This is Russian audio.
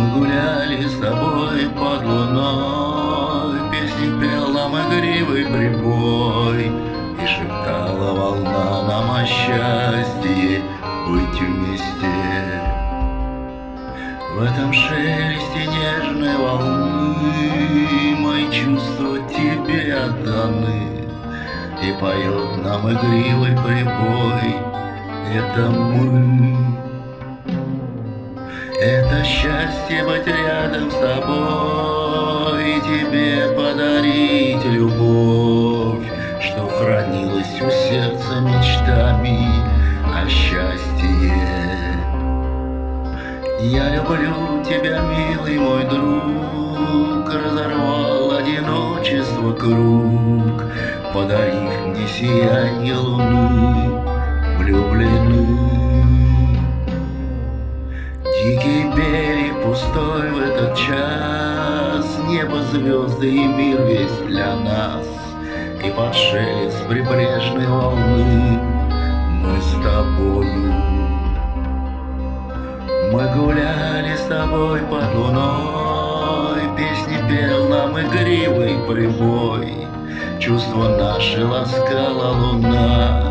гуляли с тобой под луной, песни пел нам игривый прибой, и шептала волна нам о счастье быть вместе. В этом шелесте нежной волны мои чувства тебе отданы, и поет нам игривый прибой: это мы. Это счастье быть рядом с тобой и тебе подарить любовь, что хранилась у сердца мечтами о счастье. Я люблю тебя, милый мой друг, разорвал одиночество круг, подарив мне сиянье луны, влюблены. Дикий берег пустой в этот час, небо, звезды и мир весь для нас, и под шелест прибрежной волны мы с тобою. Мы гуляли с тобой под луной, песни пел нам игривый прибой, чувства наши ласкала луна,